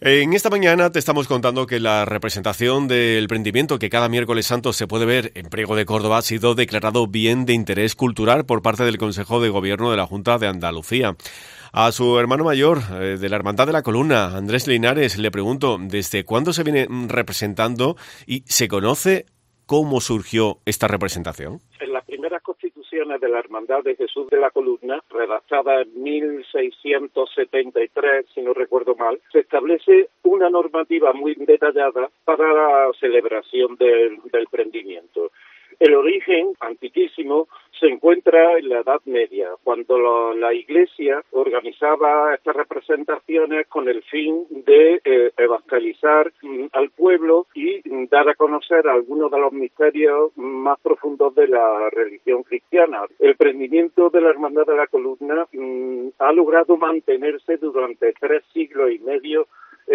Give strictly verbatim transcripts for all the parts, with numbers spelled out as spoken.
En esta mañana te estamos contando que la representación del prendimiento que cada miércoles santo se puede ver en Priego de Córdoba ha sido declarado bien de interés cultural por parte del Consejo de Gobierno de la Junta de Andalucía. A su hermano mayor eh, de la Hermandad de la Columna, Andrés Linares, le pregunto ¿desde cuándo se viene representando y se conoce cómo surgió esta representación? En las primeras constituciones de la Hermandad de Jesús de la Columna, redactada en mil seiscientos setenta y tres, si no recuerdo mal, se establece una normativa muy detallada para la celebración del, del prendimiento. El origen antiquísimo se encuentra en la Edad Media, cuando lo, la Iglesia organizaba estas representaciones con el fin de eh, evangelizar mm, al pueblo y mm, dar a conocer algunos de los misterios más profundos de la religión cristiana. El prendimiento de la Hermandad de la Columna mm, ha logrado mantenerse durante tres siglos y medio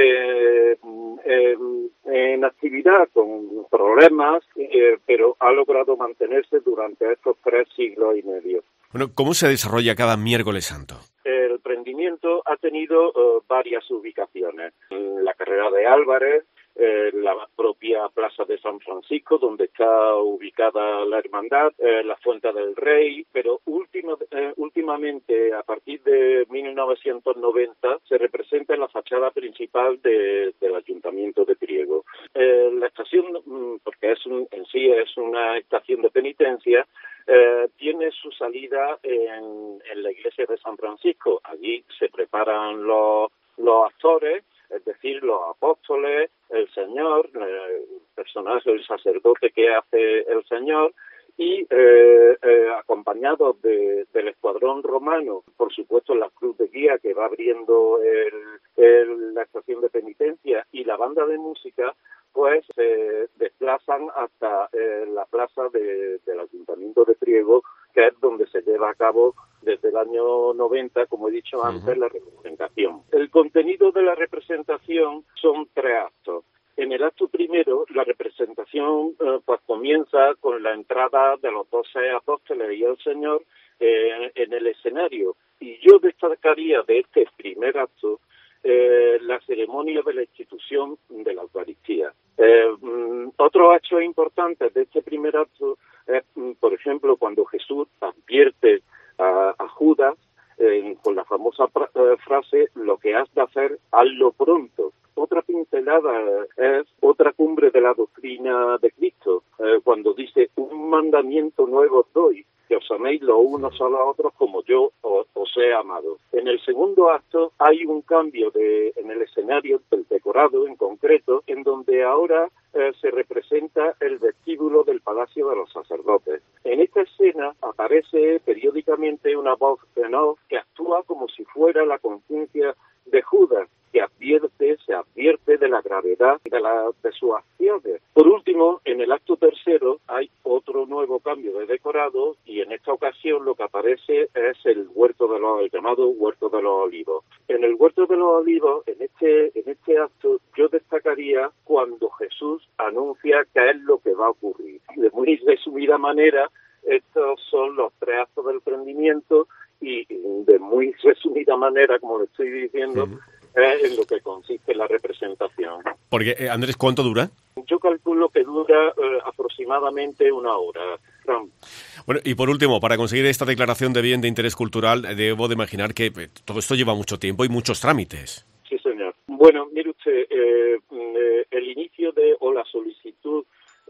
Eh, eh, en actividad con problemas, eh, pero ha logrado mantenerse durante estos tres siglos y medio. Bueno, ¿cómo se desarrolla cada miércoles santo? El prendimiento ha tenido uh, varias ubicaciones. La carrera de Álvarez, eh, la propia Plaza de San Francisco, donde está ubicada la hermandad, eh, la Fuente del Rey, pero última, eh, últimamente, a partir de mil novecientos noventa, se representa en la fachada principal de, del Ayuntamiento de Priego. Eh, la estación, porque es un, en sí es una estación de penitencia, Eh, tiene su salida en, en la iglesia de San Francisco. Allí se preparan los, los actores, es decir, los apóstoles, el Señor, el personaje, el sacerdote que hace el Señor, y eh, eh, acompañados de, del escuadrón romano, por supuesto la cruz de guía que va abriendo el, el, la estación de penitencia, y la banda de música, pues se eh, desplazan hasta eh, la plaza de, del Ayuntamiento de Priego, que es donde se lleva a cabo desde el año noventa, como he dicho antes, uh-huh. la representación. El contenido de la representación son tres actos. En el acto primero, la representación eh, pues comienza con la entrada de los doce apóstoles y el Señor eh, en el escenario. Y yo destacaría de este primer acto eh, la ceremonia de la institución de la Eucaristía. Eh, otro hecho importante de este primer acto es, por ejemplo, cuando Jesús advierte a, a Judas eh, con la famosa pra, eh, frase, lo que has de hacer, hazlo pronto. Otra pincelada es otra cumbre de la doctrina de Cristo, eh, cuando dice, un mandamiento nuevo os doy, que os améis los unos a los otros como yo os, os he amado. En el segundo acto hay un cambio de, en el escenario del decorado en concreto, en donde ahora eh, se representa el vestíbulo del Palacio de los Sacerdotes. En esta escena aparece periódicamente una voz en off que actúa como si fuera la conciencia de Judas, que advierte, se advierte de la gravedad de, la, de sus acciones. Por último, en el acto tercero hay otro nuevo cambio de decorado y en esta ocasión lo que aparece es el huerto de los, el llamado Huerto de los Olivos. En el Huerto de los Olivos, en este, en este acto, yo destacaría cuando Jesús anuncia qué es lo que va a ocurrir. De muy resumida manera, estos son los tres actos del prendimiento y de muy resumida manera, como le estoy diciendo, sí. es en lo que consiste la representación. Porque, eh, Andrés, ¿cuánto dura? Yo calculo que dura eh, aproximadamente una hora. Bueno, y por último, para conseguir esta declaración de bien de interés cultural, debo de imaginar que eh, todo esto lleva mucho tiempo y muchos trámites. Sí, señor. Bueno, mire usted, eh, eh, el inicio de, o la solicitud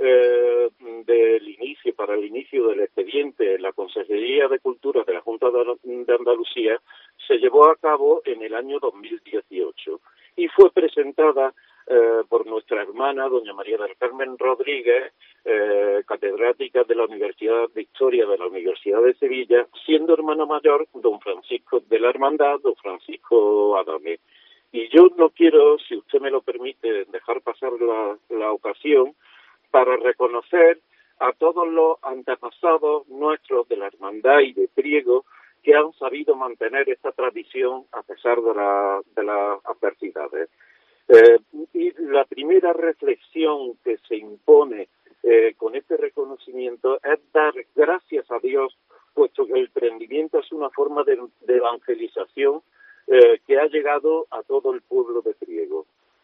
Eh, del inicio, para el inicio del expediente, la Consejería de Cultura de la Junta de Andalucía se llevó a cabo en el año dos mil dieciocho y fue presentada eh, por nuestra hermana, doña María del Carmen Rodríguez, eh, catedrática de la Universidad de Historia de la Universidad de Sevilla, siendo hermano mayor don Francisco de la Hermandad, don Francisco Adame. Y yo no quiero, si usted me lo permite, dejar pasar la, la ocasión para reconocer a todos los antepasados nuestros de la hermandad y de Priego que han sabido mantener esta tradición a pesar de, la, de las adversidades. Eh, y la primera reflexión que se impone eh, con este reconocimiento es dar gracias a Dios, puesto que el prendimiento es una forma de, de evangelización eh, que ha llegado a todo el pueblo de Priego.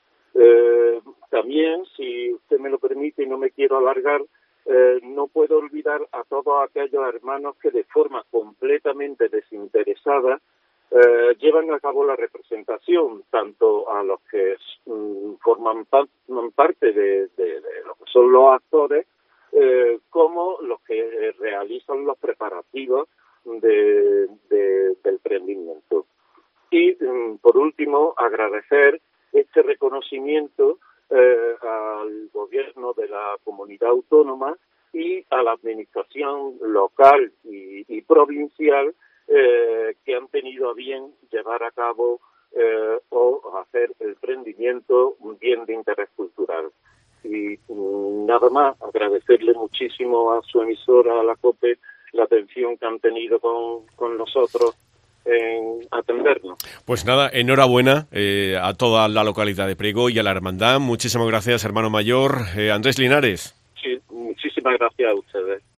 también, si usted me lo permite y no me quiero alargar, eh, no puedo olvidar a todos aquellos hermanos que de forma completamente desinteresada eh, llevan a cabo la representación, tanto a los que mm, forman pa- parte de, de, de lo que son los actores, eh, como los que eh, realizan los preparativos de, de, del prendimiento. Y, mm, por último, agradecer este reconocimiento eh, al gobierno de la comunidad autónoma y a la administración local y, y provincial eh, que han tenido a bien llevar a cabo eh, o hacer el prendimiento un bien de interés cultural. Y mm, nada más, agradecerle muchísimo a su emisora, a la COPE, la atención que han tenido con, con nosotros en atendernos. Pues nada, enhorabuena eh, a toda la localidad de Priego y a la hermandad. Muchísimas gracias, hermano mayor eh, Andrés Linares. Sí, muchísimas gracias a ustedes.